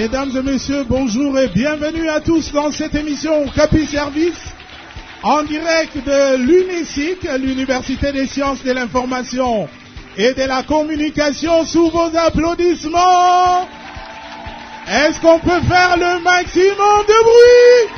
Mesdames et messieurs, bonjour et bienvenue à tous dans cette émission Capi Service en direct de l'UNISIC, l'Université des sciences de l'information et de la communication, sous vos applaudissements. Est-ce qu'on peut faire le maximum de bruit?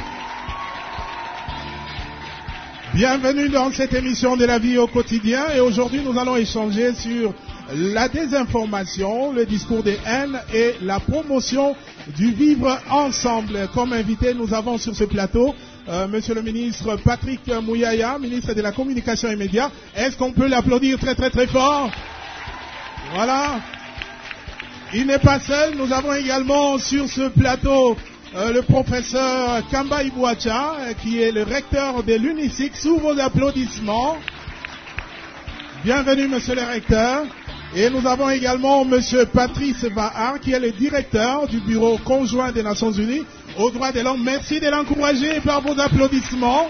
Bienvenue dans cette émission de la vie au quotidien et aujourd'hui nous allons échanger sur la désinformation, le discours de haine et la promotion du vivre ensemble. Comme invité, nous avons sur ce plateau Monsieur le ministre Patrick Mouyaya, ministre de la Communication et Médias. Est-ce qu'on peut l'applaudir très très très fort? Voilà. Il n'est pas seul, nous avons également sur ce plateau le professeur Kamba Ibuacha, qui est le recteur de l'UNISIC, sous vos applaudissements. Bienvenue monsieur le recteur. Et nous avons également monsieur Patrice Vahar, qui est le directeur du bureau conjoint des Nations Unies aux droits de l'homme. Merci de l'encourager par vos applaudissements.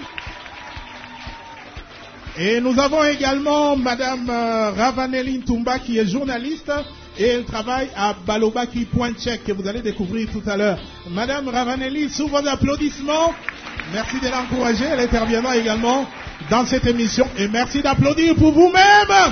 Et nous avons également madame Ravaneli Ntumba, qui est journaliste et elle travaille à Balobaki.check, que vous allez découvrir tout à l'heure. Madame Ravaneli, sous vos applaudissements, merci de l'encourager. Elle interviendra également dans cette émission. Et merci d'applaudir pour vous-même.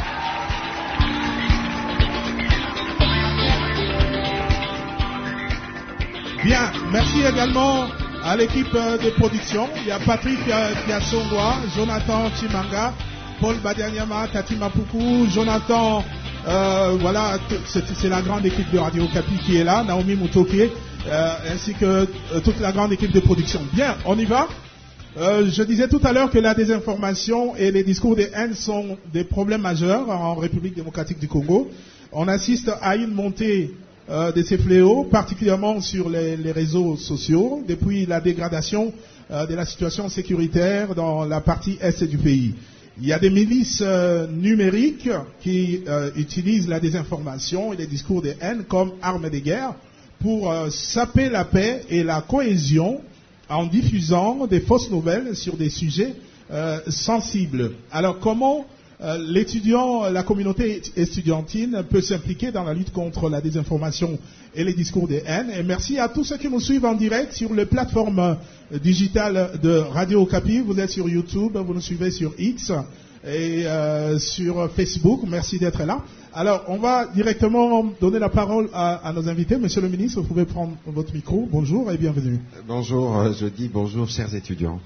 Bien, merci également à l'équipe de production. Il y a Patrick Kiasongwa, Jonathan Chimanga, Paul Badianyama, Tati Mapuku, Jonathan, voilà, c'est la grande équipe de Radio Capi qui est là, Naomi Mutoke, ainsi que toute la grande équipe de production. Bien, on y va. Je disais tout à l'heure que la désinformation et les discours de haine sont des problèmes majeurs en République démocratique du Congo. On assiste à une montée de ces fléaux, particulièrement sur les réseaux sociaux, depuis la dégradation de la situation sécuritaire dans la partie est du pays. Il y a des milices numériques qui utilisent la désinformation et les discours de haine comme arme de guerre pour saper la paix et la cohésion en diffusant des fausses nouvelles sur des sujets sensibles. Alors comment la communauté estudiantine peut s'impliquer dans la lutte contre la désinformation et les discours de haine. Et merci à tous ceux qui nous suivent en direct sur les plateformes digitales de Radio Okapi. Vous êtes sur YouTube, vous nous suivez sur X et sur Facebook. Merci d'être là. Alors, on va directement donner la parole à nos invités. Monsieur le ministre, vous pouvez prendre votre micro. Bonjour et bienvenue. Bonjour, je dis bonjour chers étudiants.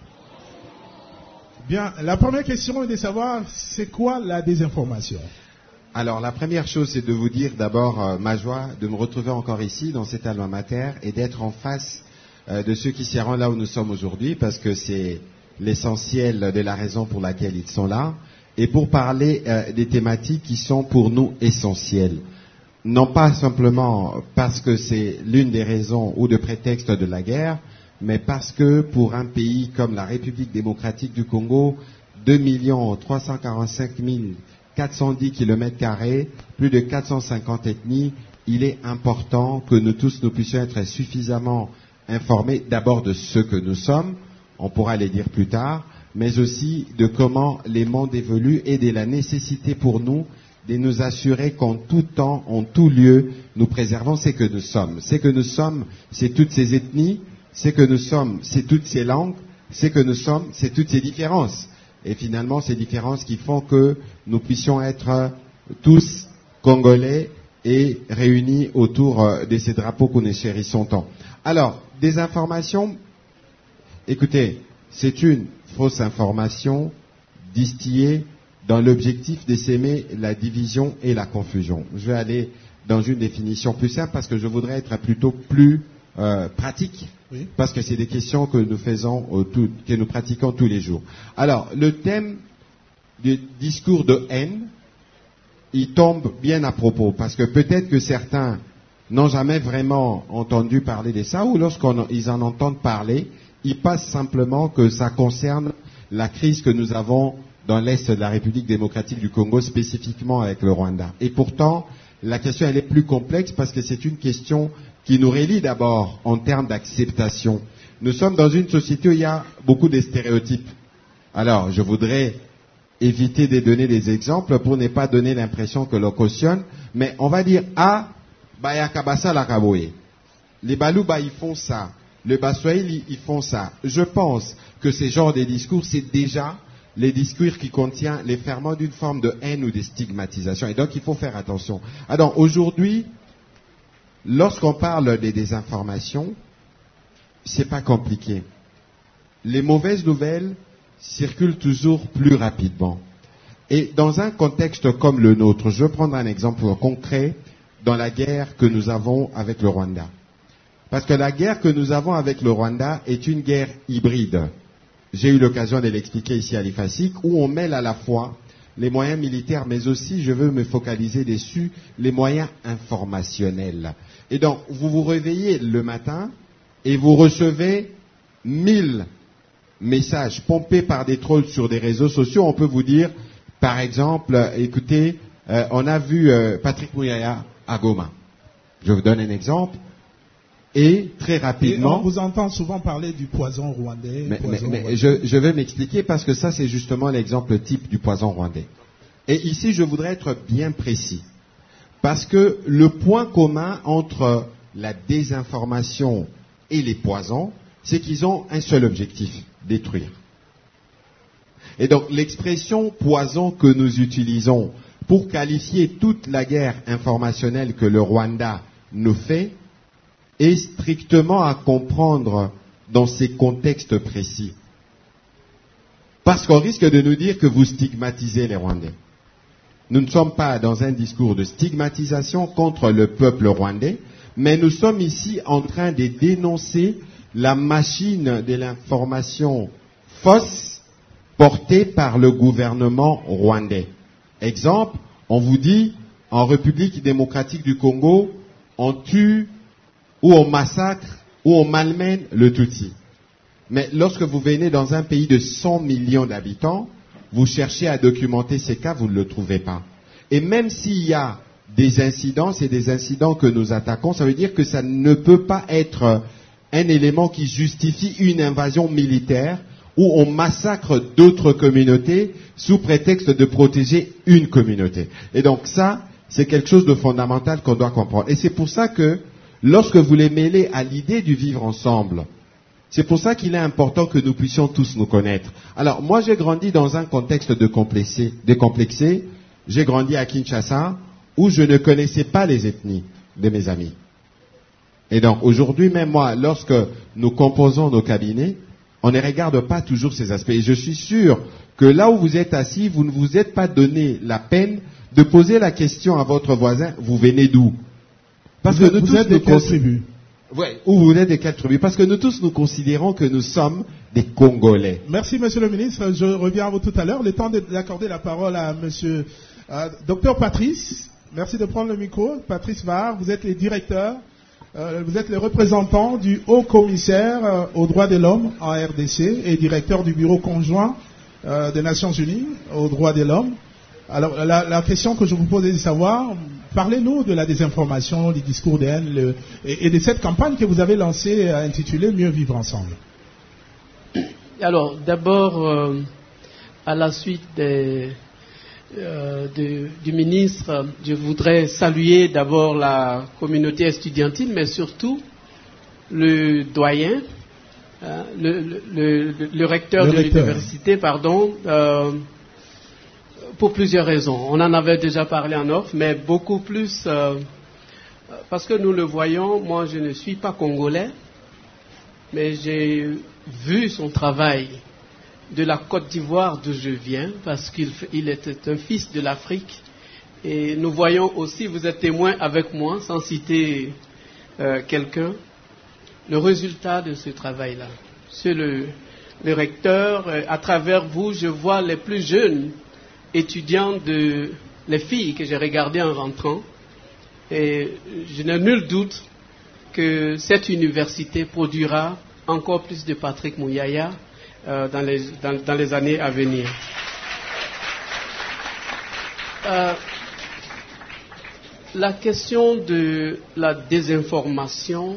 Bien, la première question est de savoir, c'est quoi la désinformation? Alors, la première chose, c'est de vous dire d'abord ma joie de me retrouver encore ici, dans cet alma mater, et d'être en face de ceux qui s'y rendent là où nous sommes aujourd'hui, parce que c'est l'essentiel de la raison pour laquelle ils sont là, et pour parler des thématiques qui sont pour nous essentielles. Non pas simplement parce que c'est l'une des raisons ou de prétexte de la guerre, mais parce que pour un pays comme la République démocratique du Congo, 2 345 410 km², plus de 450 ethnies, il est important que nous tous nous puissions être suffisamment informés d'abord de ce que nous sommes, on pourra les dire plus tard, mais aussi de comment les mondes évoluent et de la nécessité pour nous de nous assurer qu'en tout temps, en tout lieu, nous préservons ce que nous sommes. Ce que nous sommes, c'est toutes ces ethnies, ce que nous sommes, c'est toutes ces langues, ce que nous sommes, c'est toutes ces différences. Et finalement, ces différences qui font que nous puissions être tous congolais et réunis autour de ces drapeaux que nous chérissons tant. Alors, des informations, écoutez, c'est une fausse information distillée dans l'objectif de s'aimer la division et la confusion. Je vais aller dans une définition plus simple parce que je voudrais être plutôt plus pratique. Oui. Parce que c'est des questions que nous faisons, que nous pratiquons tous les jours. Alors, le thème du discours de haine, il tombe bien à propos, parce que peut-être que certains n'ont jamais vraiment entendu parler de ça, ou lorsqu'ils en entendent parler, ils pensent simplement que ça concerne la crise que nous avons dans l'Est de la République démocratique du Congo, spécifiquement avec le Rwanda. Et pourtant, la question elle est plus complexe parce que c'est une question qui nous relie d'abord en termes d'acceptation. Nous sommes dans une société où il y a beaucoup de stéréotypes. Alors, je voudrais éviter de donner des exemples pour ne pas donner l'impression que l'on cautionne, mais on va dire « Ah, baya kabasa la kaboye ». les Baluba, ils font ça. Le Baswahili, ils font ça. Je pense que ces genres de discours, c'est déjà les discours qui contiennent les ferments d'une forme de haine ou de stigmatisation. Et donc, il faut faire attention. Alors, aujourd'hui, lorsqu'on parle des désinformations, c'est pas compliqué. Les mauvaises nouvelles circulent toujours plus rapidement. Et dans un contexte comme le nôtre, je vais prendre un exemple concret dans la guerre que nous avons avec le Rwanda. Parce que la guerre que nous avons avec le Rwanda est une guerre hybride. J'ai eu l'occasion de l'expliquer ici à l'IFASIC, où on mêle à la fois les moyens militaires, mais aussi, je veux me focaliser dessus, les moyens informationnels. Et donc, vous vous réveillez le matin et vous recevez 1000 messages pompés par des trolls sur des réseaux sociaux. On peut vous dire, par exemple, écoutez, on a vu Patrick Mouyaya à Goma. Je vous donne un exemple. Et très rapidement... Et on vous entend souvent parler du poison rwandais. Mais je vais m'expliquer parce que ça, c'est justement l'exemple type du poison rwandais. Et ici, je voudrais être bien précis. Parce que le point commun entre la désinformation et les poisons, c'est qu'ils ont un seul objectif, détruire. Et donc, l'expression poison que nous utilisons pour qualifier toute la guerre informationnelle que le Rwanda nous fait, est strictement à comprendre dans ces contextes précis. Parce qu'on risque de nous dire que vous stigmatisez les Rwandais. Nous ne sommes pas dans un discours de stigmatisation contre le peuple rwandais, mais nous sommes ici en train de dénoncer la machine de l'information fausse portée par le gouvernement rwandais. Exemple, on vous dit, en République démocratique du Congo, on tue ou on massacre, ou on malmène le Tutsi. Mais lorsque vous venez dans un pays de 100 millions d'habitants, vous cherchez à documenter ces cas, vous ne le trouvez pas. Et même s'il y a des incidents, c'est des incidents que nous attaquons, ça veut dire que ça ne peut pas être un élément qui justifie une invasion militaire où on massacre d'autres communautés sous prétexte de protéger une communauté. Et donc ça, c'est quelque chose de fondamental qu'on doit comprendre. Et c'est pour ça que lorsque vous les mêlez à l'idée du vivre ensemble, c'est pour ça qu'il est important que nous puissions tous nous connaître. Alors, moi, j'ai grandi dans un contexte décomplexé. J'ai grandi à Kinshasa, où je ne connaissais pas les ethnies de mes amis. Et donc, aujourd'hui, même moi, lorsque nous composons nos cabinets, on ne regarde pas toujours ces aspects. Et je suis sûr que là où vous êtes assis, vous ne vous êtes pas donné la peine de poser la question à votre voisin, vous venez d'où? Parce que vous êtes de quelle tribu? Oui, ou vous êtes de quelle tribu? Parce que nous tous, nous considérons que nous sommes des Congolais. Merci, monsieur le ministre. Je reviens à vous tout à l'heure. Le temps d'accorder la parole à monsieur docteur Patrice. Merci de prendre le micro. Patrice Var, vous êtes le directeur, vous êtes le représentant du haut commissaire aux droits de l'homme en RDC et directeur du bureau conjoint des Nations Unies aux droits de l'homme. Alors, la question que je vous pose est de savoir, parlez-nous de la désinformation, du discours de haine et de cette campagne que vous avez lancée intitulée « Mieux vivre ensemble ». Alors, d'abord, à la suite du ministre, je voudrais saluer d'abord la communauté estudiantine, mais surtout le doyen, le recteur de l'université, pour plusieurs raisons. On en avait déjà parlé en off, mais beaucoup plus parce que nous le voyons. Moi, je ne suis pas congolais, mais j'ai vu son travail de la Côte d'Ivoire d'où je viens, parce qu'il était un fils de l'Afrique. Et nous voyons aussi, vous êtes témoin avec moi, sans citer quelqu'un, le résultat de ce travail-là. C'est le recteur, à travers vous, je vois les plus jeunes étudiants les filles que j'ai regardées en rentrant, et je n'ai nul doute que cette université produira encore plus de Patrick Mouyaya dans les années à venir. La question de la désinformation,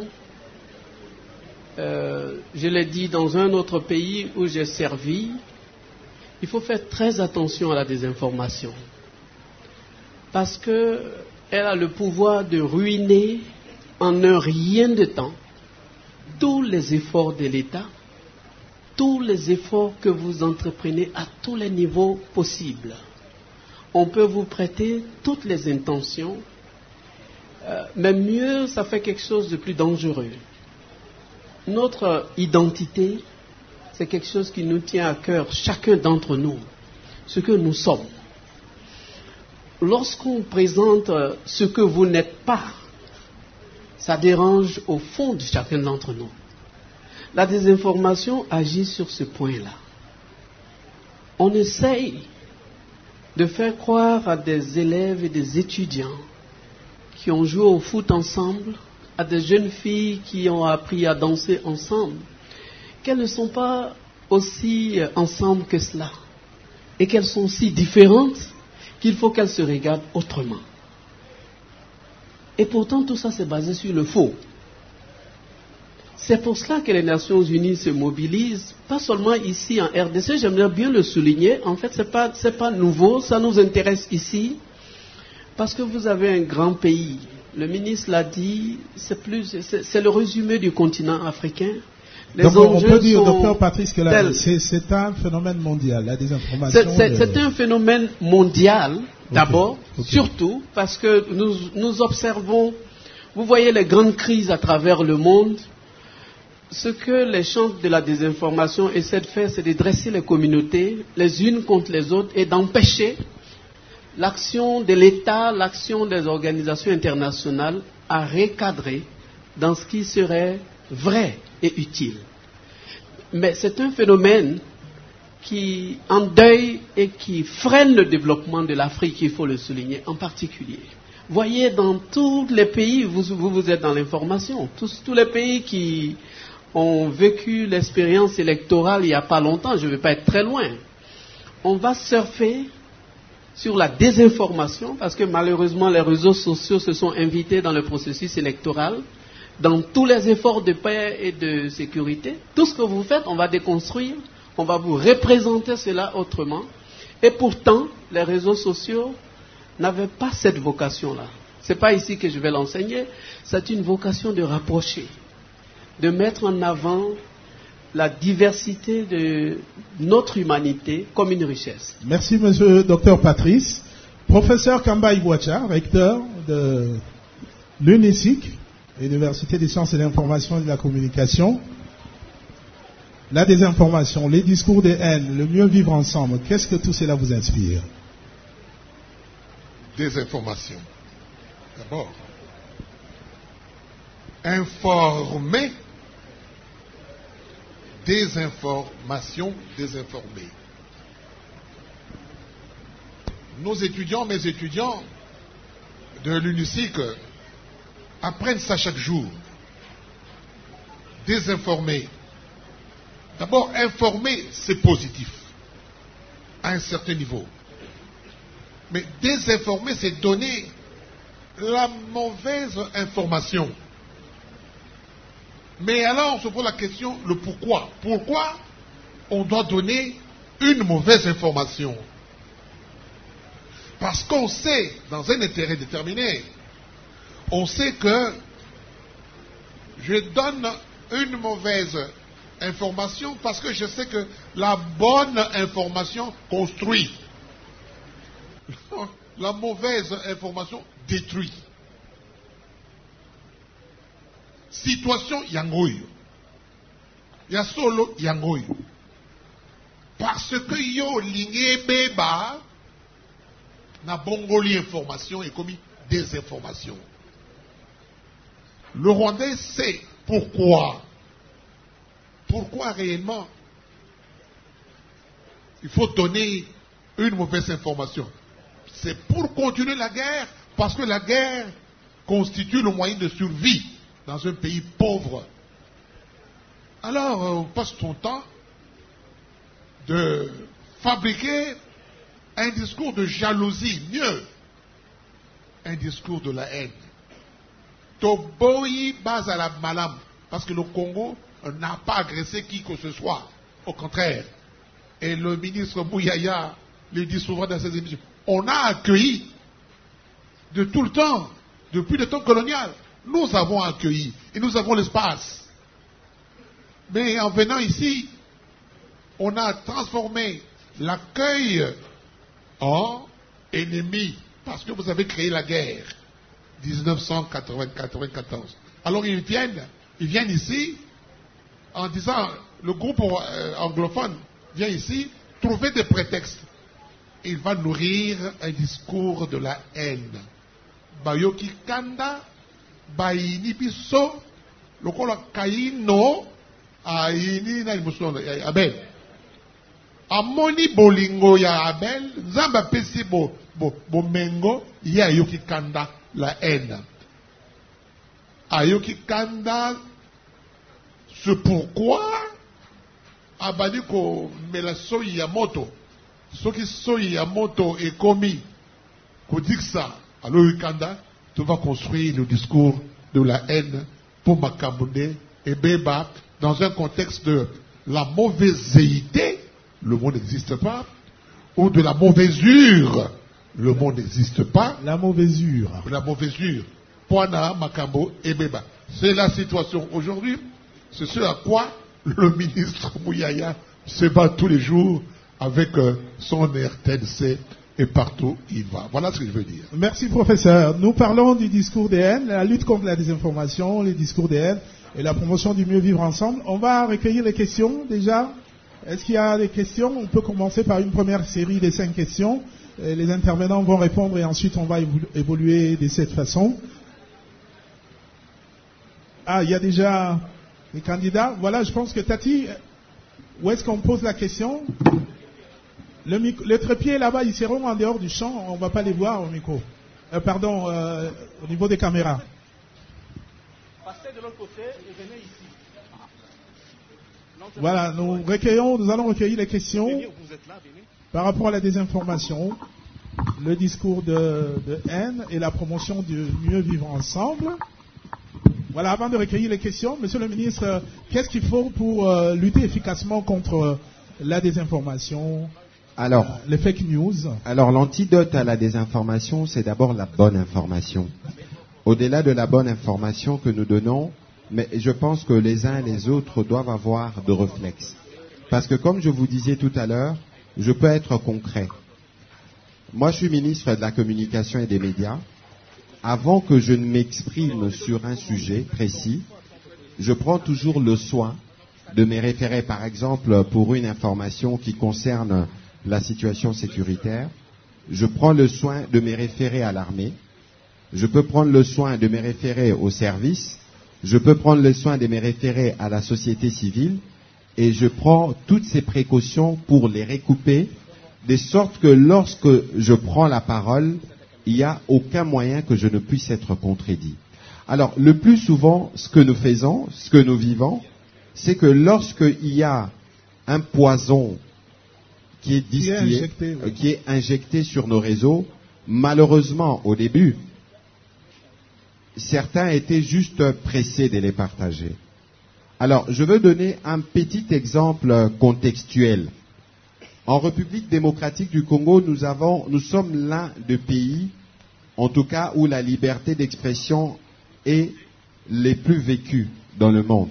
je l'ai dit dans un autre pays où j'ai servi, il faut faire très attention à la désinformation parce qu'elle a le pouvoir de ruiner en un rien de temps, tous les efforts de l'État, tous les efforts que vous entreprenez à tous les niveaux possibles. On peut vous prêter toutes les intentions, mais mieux, ça fait quelque chose de plus dangereux. Notre identité, c'est quelque chose qui nous tient à cœur, chacun d'entre nous, ce que nous sommes. Lorsqu'on présente ce que vous n'êtes pas, ça dérange au fond de chacun d'entre nous. La désinformation agit sur ce point-là. On essaye de faire croire à des élèves et des étudiants qui ont joué au foot ensemble, à des jeunes filles qui ont appris à danser ensemble, qu'elles ne sont pas aussi ensemble que cela, et qu'elles sont si différentes qu'il faut qu'elles se regardent autrement. Et pourtant, tout ça, c'est basé sur le faux. C'est pour cela que les Nations Unies se mobilisent, pas seulement ici en RDC, j'aimerais bien le souligner. En fait, c'est pas nouveau, ça nous intéresse ici, parce que vous avez un grand pays. Le ministre l'a dit, c'est le résumé du continent africain. Donc on peut dire, docteur Patrice, que c'est un phénomène mondial, la désinformation. C'est un phénomène mondial, d'abord, surtout parce que nous observons, vous voyez les grandes crises à travers le monde. Ce que les champs de la désinformation essaient de faire, c'est de dresser les communautés les unes contre les autres et d'empêcher l'action de l'État, l'action des organisations internationales à recadrer dans ce qui serait vrai et utile. Mais c'est un phénomène qui endeuille et qui freine le développement de l'Afrique, il faut le souligner en particulier. Voyez, dans tous les pays, vous êtes dans l'information, tous les pays qui ont vécu l'expérience électorale il n'y a pas longtemps, je ne vais pas être très loin, on va surfer sur la désinformation, parce que malheureusement les réseaux sociaux se sont invités dans le processus électoral, dans tous les efforts de paix et de sécurité. Tout ce que vous faites, on va déconstruire, on va vous représenter cela autrement. Et pourtant, les réseaux sociaux n'avaient pas cette vocation-là. Ce n'est pas ici que je vais l'enseigner, c'est une vocation de rapprocher, de mettre en avant la diversité de notre humanité comme une richesse. Merci, monsieur docteur Patrice. Professeur Kamba Iwacha, recteur de l'UNISIC, Université des sciences et de l'information et de la communication. La désinformation, les discours de haine, le mieux vivre ensemble, qu'est-ce que tout cela vous inspire? Désinformation. D'abord, informer, désinformation, désinformer. Nos étudiants, mes étudiants de l'UNISIC apprennent ça chaque jour. Désinformer. D'abord, informer, c'est positif, à un certain niveau. Mais désinformer, c'est donner la mauvaise information. Mais alors, on se pose la question, le pourquoi. Pourquoi on doit donner une mauvaise information? Parce qu'on sait, dans un intérêt déterminé, on sait que je donne une mauvaise information parce que je sais que la bonne information construit. La mauvaise information détruit. Situation yangoyo. Ya solo yangoyo. Parce que yo ligné beba na bongoli information et commis désinformation. Le Rwandais sait pourquoi. Pourquoi réellement il faut donner une mauvaise information? C'est pour continuer la guerre, parce que la guerre constitue le moyen de survie dans un pays pauvre. Alors, on passe son temps de fabriquer un discours de jalousie, mieux, un discours de la haine. Toboyi base à la malam, parce que le Congo n'a pas agressé qui que ce soit, au contraire. Et le ministre Bouyaya le dit souvent dans ses émissions. On a accueilli de tout le temps, depuis le temps colonial, Nous avons accueilli et nous avons l'espace. Mais en venant ici, on a transformé l'accueil en ennemi parce que vous avez créé la guerre 1994. Alors ils viennent ici en disant, le groupe anglophone vient ici trouver des prétextes. Il va nourrir un discours de la haine. Bayoki kanda, bayini biso, lokola kaino, aini na imusono, Abel. Amoni bolingo ya Abel, zamba pesi bomengo, ya ayoki kanda la haine. Ayoki kanda, c'est pourquoi abadi ko mela soyi ya moto. Soki soyi ya moto est commis, qu'on dit que ça, alors Uganda, tu vas construire le discours de la haine pour Makamboundé et Beba dans un contexte de la mauvaiseté, le monde n'existe pas, ou de la mauvaisure, le monde n'existe pas. La mauvaisure. La mauvaisure. Poana, Makambo et Beba. C'est la situation aujourd'hui. C'est ce à quoi le ministre Mouyaya se bat tous les jours avec son RTNC et partout il va. Voilà ce que je veux dire. Merci professeur. Nous parlons du discours des haines, la lutte contre la désinformation, les discours des haines et la promotion du mieux vivre ensemble. On va recueillir les questions déjà. Est-ce qu'il y a des questions? On peut commencer par une première série des 5 questions. Les intervenants vont répondre et ensuite on va évoluer de cette façon. Ah, il y a déjà les candidats. Voilà, je pense que Tati, où est-ce qu'on pose la question? Les trépieds là-bas, ils seront en dehors du champ, on ne va pas les voir au micro. Au niveau des caméras. Passez de l'autre côté et venez ici. Voilà, nous allons recueillir les questions par rapport à la désinformation, le discours de haine et la promotion du mieux vivre ensemble. Voilà, avant de recueillir les questions, Monsieur le ministre, qu'est-ce qu'il faut pour lutter efficacement contre la désinformation? Alors, les fake news. Alors, l'antidote à la désinformation, c'est d'abord la bonne information. Au-delà de la bonne information que nous donnons, mais je pense que les uns et les autres doivent avoir de réflexes. Parce que comme je vous disais tout à l'heure, je peux être concret. Moi, je suis ministre de la Communication et des Médias. Avant que je ne m'exprime sur un sujet précis, je prends toujours le soin de me référer, par exemple, pour une information qui concerne la situation sécuritaire, je prends le soin de me référer à l'armée, je peux prendre le soin de me référer aux services, je peux prendre le soin de me référer à la société civile, et je prends toutes ces précautions pour les recouper, de sorte que lorsque je prends la parole, il n'y a aucun moyen que je ne puisse être contredit. Alors, le plus souvent, ce que nous faisons, ce que nous vivons, c'est que lorsqu'il y a un poison qui est distillé, qui est injecté sur nos réseaux, malheureusement, au début, certains étaient juste pressés de les partager. Alors, je veux donner un petit exemple contextuel. En République démocratique du Congo, nous sommes l'un des pays, en tout cas, où la liberté d'expression est les plus vécues dans le monde.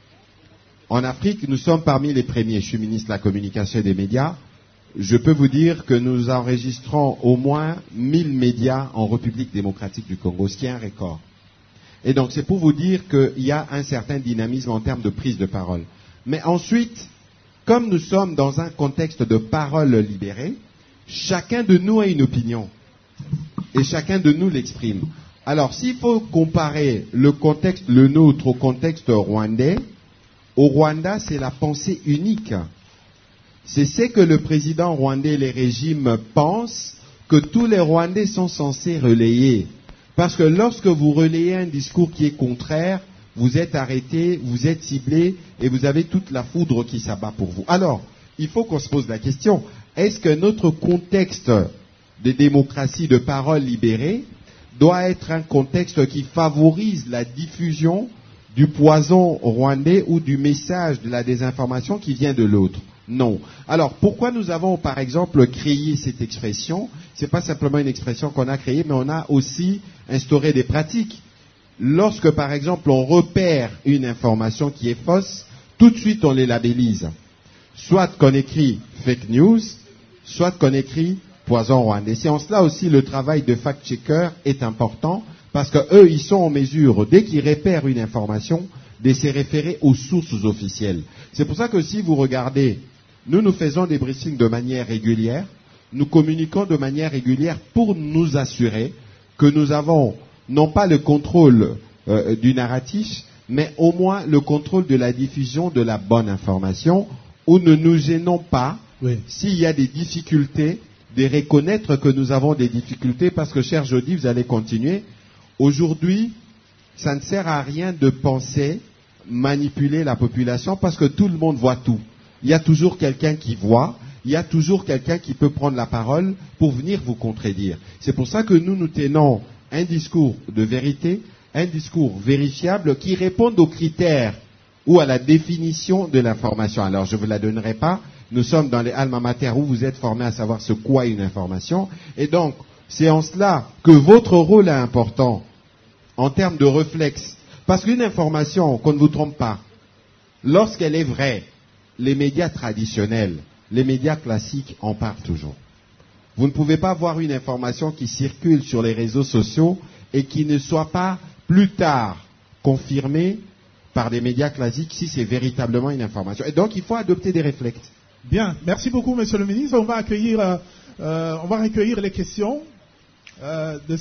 En Afrique, nous sommes parmi les premiers. Je suis ministre de la Communication et des Médias. Je peux vous dire que nous enregistrons au moins 1000 médias en République démocratique du Congo, ce qui est un record. Et donc, c'est pour vous dire qu'il y a un certain dynamisme en termes de prise de parole. Mais ensuite, comme nous sommes dans un contexte de parole libérée, chacun de nous a une opinion. Et chacun de nous l'exprime. Alors, s'il faut comparer le contexte, le nôtre, au contexte rwandais, au Rwanda, c'est la pensée unique. C'est ce que le président rwandais et les régimes pensent que tous les Rwandais sont censés relayer. Parce que lorsque vous relayez un discours qui est contraire, vous êtes arrêté, vous êtes ciblé et vous avez toute la foudre qui s'abat pour vous. Alors, il faut qu'on se pose la question, est-ce que notre contexte de démocratie, de parole libérée, doit être un contexte qui favorise la diffusion du poison rwandais ou du message de la désinformation qui vient de l'autre? Non. Alors, pourquoi nous avons, par exemple, créé cette expression? C'est pas simplement une expression qu'on a créée, mais on a aussi instauré des pratiques. lorsque par exemple on repère une information qui est fausse, tout de suite on les labellise. Soit qu'on écrit fake news, soit qu'on écrit poison rwandais. C'est en cela aussi le travail de fact-checker est important, parce que eux, ils sont en mesure, dès qu'ils repèrent une information, de se référer aux sources officielles. C'est pour ça que si vous regardez, nous faisons des briefings de manière régulière, nous communiquons de manière régulière pour nous assurer que nous avons non pas le contrôle du narratif, mais au moins le contrôle de la diffusion de la bonne information, où ne nous gênons pas, s'il y a des difficultés, de reconnaître que nous avons des difficultés, parce que, cher Jody, vous allez continuer. Aujourd'hui, ça ne sert à rien de penser manipuler la population, parce que tout le monde voit tout. Il y a toujours quelqu'un qui voit, il y a toujours quelqu'un qui peut prendre la parole pour venir vous contredire. C'est pour ça que nous tenons un discours de vérité, un discours vérifiable qui réponde aux critères ou à la définition de l'information. Alors, je ne vous la donnerai pas. Nous sommes dans les alma mater où vous êtes formés à savoir ce qu'est une information. Et donc, c'est en cela que votre rôle est important en termes de réflexe. Parce qu'une information, qu'on ne vous trompe pas, lorsqu'elle est vraie, les médias traditionnels, les médias classiques en parlent toujours. Vous ne pouvez pas avoir une information qui circule sur les réseaux sociaux et qui ne soit pas plus tard confirmée par des médias classiques si c'est véritablement une information. Et donc, il faut adopter des réflexes. Bien, merci beaucoup, Monsieur le Ministre. On va recueillir les questions de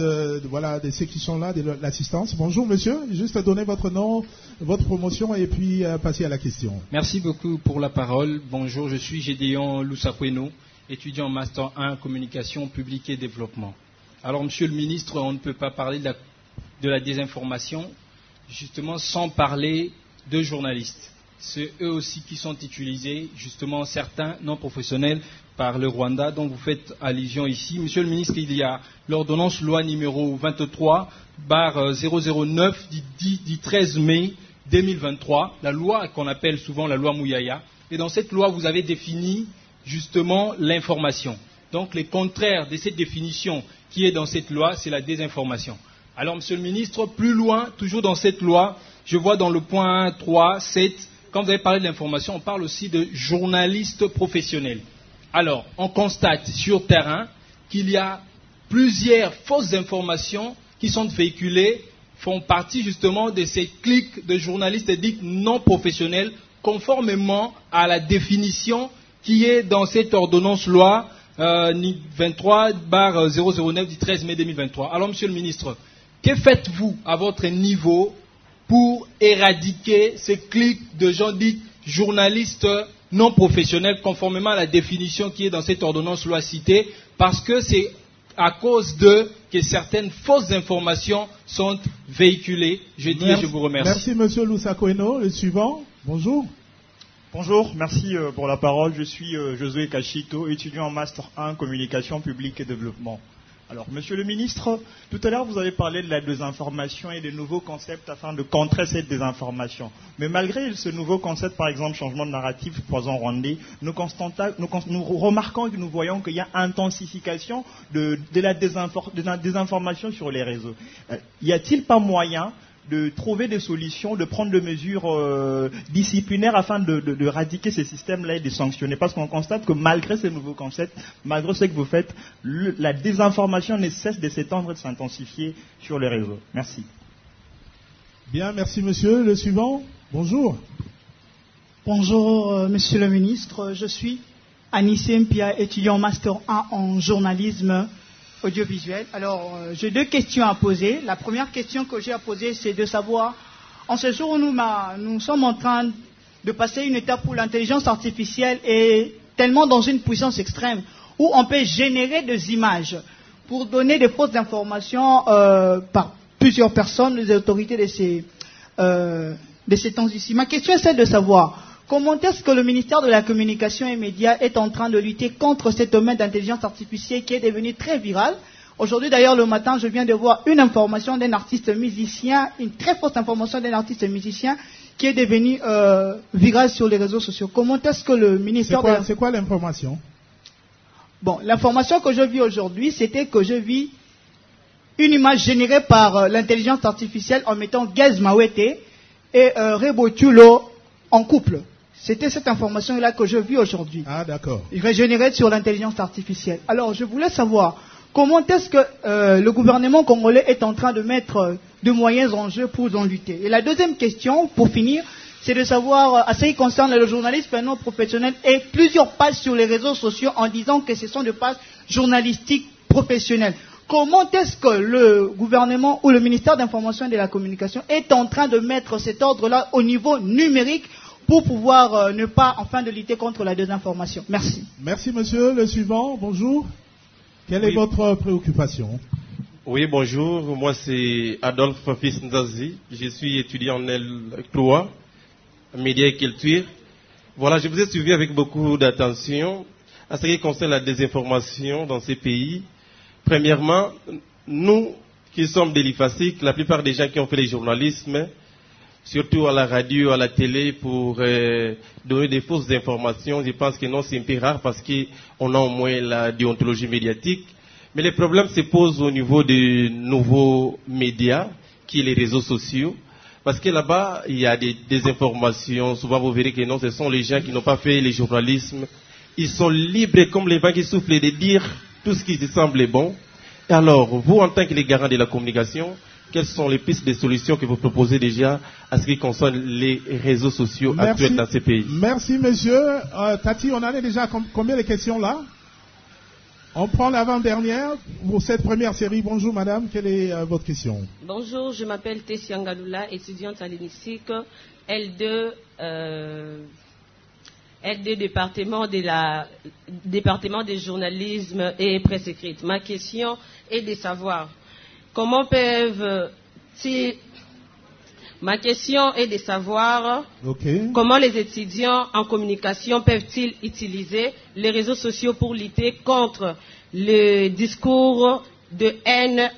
ceux qui sont là, de l'assistance. Bonjour, monsieur. Juste donner votre nom, votre promotion et puis passer à la question. Merci beaucoup pour la parole. Bonjour, je suis Gédéon Lusakweno, étudiant en Master 1 Communication publique et développement. Alors, Monsieur le Ministre, on ne peut pas parler de la désinformation, justement, sans parler de journalistes. C'est eux aussi qui sont utilisés, justement, certains non professionnels par le Rwanda, dont vous faites allusion ici. Monsieur le ministre, il y a l'ordonnance loi numéro 23/009 du 13 mai 2023, la loi qu'on appelle souvent la loi Mouyaya. Et dans cette loi, vous avez défini justement l'information. Donc, le contraire de cette définition qui est dans cette loi, c'est la désinformation. Alors, monsieur le ministre, plus loin, toujours dans cette loi, je vois dans le point 3, 7, quand vous avez parlé de l'information, on parle aussi de journalistes professionnels. Alors, on constate sur terrain qu'il y a plusieurs fausses informations qui sont véhiculées, font partie justement de ces clics de journalistes dits non professionnels, conformément à la définition qui est dans cette ordonnance loi 23/009 du 13 mai 2023. Alors, monsieur le ministre, que faites-vous à votre niveau pour éradiquer ces clics de gens dits journalistes non professionnels, conformément à la définition qui est dans cette ordonnance loi citée, parce que c'est à cause d'eux que certaines fausses informations sont véhiculées. Je vous remercie. Merci, monsieur Lusakweno. Le suivant, bonjour. Bonjour, merci pour la parole. Je suis Josué Kachito, étudiant en Master 1 Communication publique et développement. Alors, monsieur le ministre, tout à l'heure, vous avez parlé de la désinformation et de nouveaux concepts afin de contrer cette désinformation. Mais malgré ce nouveau concept, par exemple, changement de narratif, poison rwandais, nous remarquons et nous voyons qu'il y a intensification de la désinformation sur les réseaux. Y a-t-il pas moyen de trouver des solutions, de prendre des mesures disciplinaires afin de radiquer ces systèmes-là et de sanctionner? Parce qu'on constate que malgré ces nouveaux concepts, malgré ce que vous faites, la désinformation ne cesse de s'étendre et de s'intensifier sur les réseaux. Merci. Bien, merci monsieur. Le suivant, bonjour. Bonjour monsieur le ministre, je suis Anissé Mpia, étudiant Master 1 en journalisme audiovisuel. Alors, j'ai deux questions à poser. La première question que j'ai à poser, c'est de savoir, en ce jour où nous sommes en train de passer une étape où l'intelligence artificielle est tellement dans une puissance extrême, où on peut générer des images pour donner des fausses informations par plusieurs personnes, les autorités de ces temps ici. Ma question est celle de savoir comment est-ce que le ministère de la Communication et Médias est en train de lutter contre cet domaine d'intelligence artificielle qui est devenu très viral. Aujourd'hui, d'ailleurs, le matin, je viens de voir une information d'un artiste musicien, une très fausse information d'un artiste musicien qui est devenu viral sur les réseaux sociaux. Comment est-ce que le ministère C'est quoi l'information? Bon, l'information que je vis aujourd'hui, c'était que je vis une image générée par l'intelligence artificielle en mettant Gaz Mawete et Rebotulo en couple. C'était cette information-là que j'ai vue aujourd'hui. Ah, d'accord. Régénérée sur l'intelligence artificielle. Alors, je voulais savoir comment est-ce que le gouvernement congolais est en train de mettre de moyens en jeu pour en lutter. Et la deuxième question, pour finir, c'est de savoir, à ce qui concerne le journalisme non professionnel, et plusieurs pages sur les réseaux sociaux en disant que ce sont des pages journalistiques professionnelles. Comment est-ce que le gouvernement ou le ministère de l'Information et de la Communication est en train de mettre cet ordre-là au niveau numérique pour pouvoir ne pas, enfin, de lutter contre la désinformation? Merci. Merci, monsieur. Le suivant, bonjour. Quelle est votre préoccupation? Oui, bonjour. Moi, c'est Adolphe Fils Ndazi. Je suis étudiant en Cloa, médias et culture. Voilà, je vous ai suivi avec beaucoup d'attention à ce qui concerne la désinformation dans ces pays. Premièrement, nous qui sommes des Lifasiques, la plupart des gens qui ont fait le journalisme, surtout à la radio, à la télé, pour donner des fausses informations, je pense que non, c'est un peu rare parce qu'on a au moins la déontologie médiatique. Mais les problèmes se posent au niveau des nouveaux médias, qui sont les réseaux sociaux. Parce que là-bas, il y a des désinformations. Souvent, vous verrez que non, ce sont les gens qui n'ont pas fait le journalisme. Ils sont libres comme les vents qui soufflent de dire tout ce qui te semble bon. Et alors, vous, en tant que les garants de la communication, quelles sont les pistes de solutions que vous proposez déjà à ce qui concerne les réseaux sociaux actuels dans ces pays? Merci, monsieur. Tati, on en est déjà combien de questions là? On prend l'avant-dernière pour cette première série. Bonjour, madame. Quelle est votre question? Bonjour, je m'appelle Tessia Ngaloula, étudiante à l'UNISIC, L2, département des journalisme et presse écrite. Ma question est de savoir comment comment les étudiants en communication peuvent-ils utiliser les réseaux sociaux pour lutter contre le discours de haine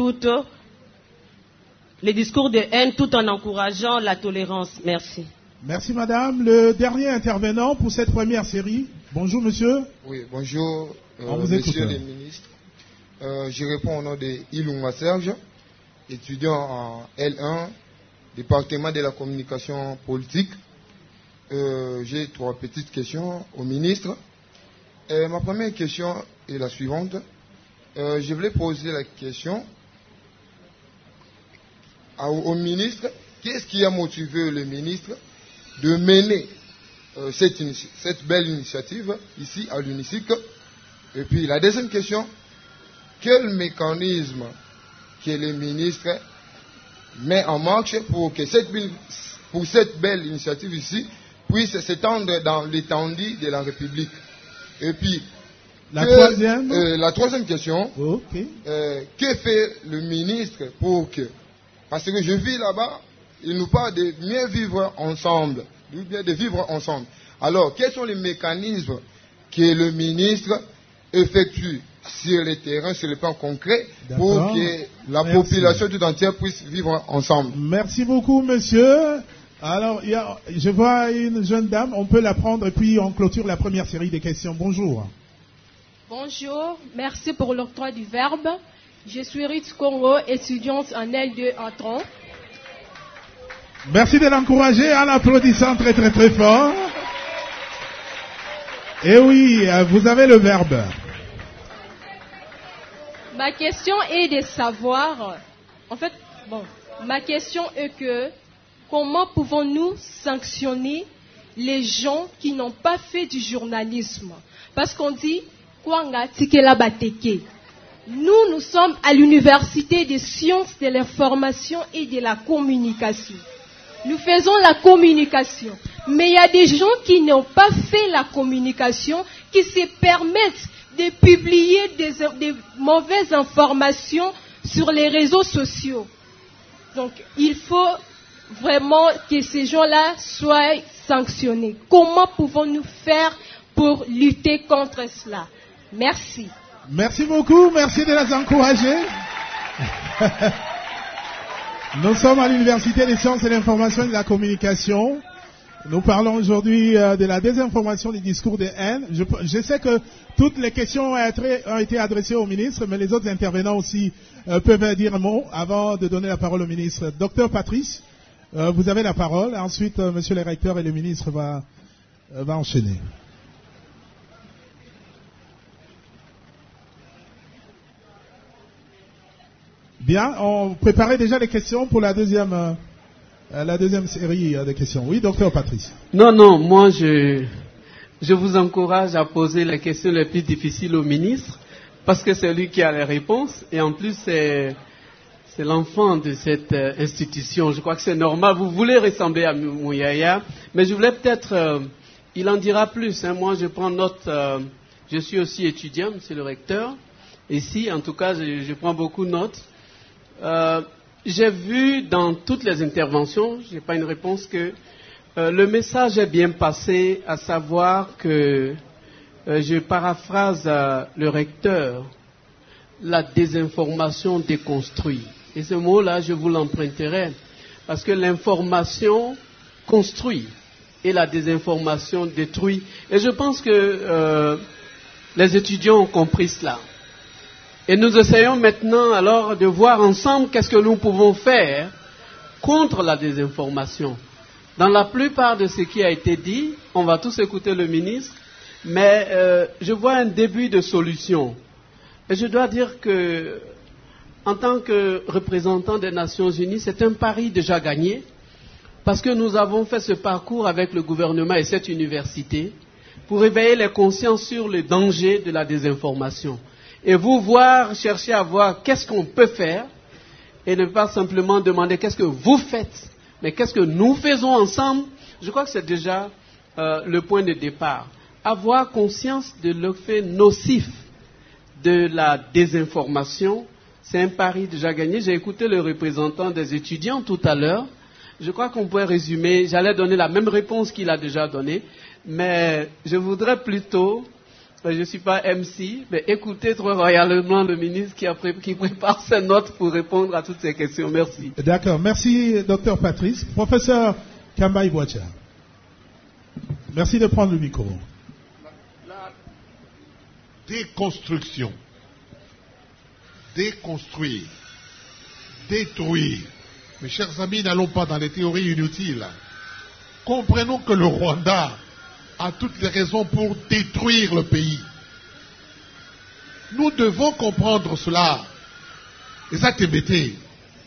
tout en encourageant la tolérance. Merci. Merci, madame. Le dernier intervenant pour cette première série. Bonjour, monsieur. Oui, bonjour, monsieur le ministre. Je réponds au nom de Ilunga Serge, étudiant en L1, département de la communication politique. J'ai 3 petites questions au ministre. Ma première question est la suivante. Je voulais poser la question au ministre. Qu'est-ce qui a motivé le ministre de mener cette belle initiative ici à l'UNISIC? Et puis la deuxième question, quel mécanisme que le ministre met en marche pour que cette belle initiative ici puisse s'étendre dans l'étendue de la République? Et puis la troisième question, que fait le ministre pour que, parce que je vis là-bas, il nous parle de mieux vivre ensemble, de vivre ensemble. Alors, quels sont les mécanismes que le ministre effectue sur le terrain, sur le plan concret, pour que la population tout entière puisse vivre ensemble? Merci beaucoup, monsieur. Alors, je vois une jeune dame, on peut la prendre et puis on clôture la première série des questions. Bonjour. Bonjour, merci pour l'octroi du verbe. Je suis Ritz Congo, étudiante en L2 en Tron. Merci de l'encourager en applaudissant très très très fort. Et oui, vous avez le verbe. Ma question est de savoir, ma question est que comment pouvons-nous sanctionner les gens qui n'ont pas fait du journalisme? Parce qu'on dit, Kwanga Tikela Bateke. Nous sommes à l'université des sciences de l'information et de la communication. Nous faisons la communication. Mais il y a des gens qui n'ont pas fait la communication, qui se permettent de publier des mauvaises informations sur les réseaux sociaux. Donc, il faut vraiment que ces gens-là soient sanctionnés. Comment pouvons-nous faire pour lutter contre cela? Merci. Merci beaucoup, merci de les encourager. Nous sommes à l'Université des sciences et de l'information et de la communication. Nous parlons aujourd'hui de la désinformation du discours de haine. Je sais que toutes les questions ont été adressées au ministre, mais les autres intervenants aussi peuvent dire un mot avant de donner la parole au ministre. Docteur Patrice, vous avez la parole. Ensuite, monsieur le recteur et le ministre va enchaîner. Bien, on préparait déjà les questions pour la deuxième série de questions. Oui, docteur Patrice. Non, moi je vous encourage à poser les questions les plus difficiles au ministre, parce que c'est lui qui a les réponses, et en plus c'est l'enfant de cette institution. Je crois que c'est normal. Vous voulez ressembler à Mouyaya, mais je voulais peut-être, il en dira plus. Moi je prends note, je suis aussi étudiant, monsieur le recteur. Ici, en tout cas, je prends beaucoup de notes. J'ai vu dans toutes les interventions, je n'ai pas une réponse, que le message est bien passé, à savoir que, je paraphrase le recteur, la désinformation déconstruit. Et ce mot-là, je vous l'emprunterai, parce que l'information construit et la désinformation détruit. Et je pense que les étudiants ont compris cela. Et nous essayons maintenant alors de voir ensemble qu'est-ce que nous pouvons faire contre la désinformation. Dans la plupart de ce qui a été dit, on va tous écouter le ministre, mais je vois un début de solution. Et je dois dire que, en tant que représentant des Nations Unies, c'est un pari déjà gagné, parce que nous avons fait ce parcours avec le gouvernement et cette université pour éveiller les consciences sur le danger de la désinformation. Et vous chercher à voir qu'est-ce qu'on peut faire, et ne pas simplement demander qu'est-ce que vous faites, mais qu'est-ce que nous faisons ensemble. Je crois que c'est déjà le point de départ. Avoir conscience de l'effet nocif de la désinformation, c'est un pari déjà gagné. J'ai écouté le représentant des étudiants tout à l'heure. Je crois qu'on pourrait résumer, j'allais donner la même réponse qu'il a déjà donnée, mais je voudrais plutôt... Je ne suis pas MC, mais écoutez très royalement le ministre qui prépare ses notes pour répondre à toutes ces questions. Merci. D'accord. Merci, docteur Patrice. Professeur Kamba Ibouacha. Merci de prendre le micro. La déconstruction. Déconstruire. Détruire. Mes chers amis, n'allons pas dans les théories inutiles. Comprenons que le Rwanda a toutes les raisons pour détruire le pays. Nous devons comprendre cela. Et ça t'est bêté.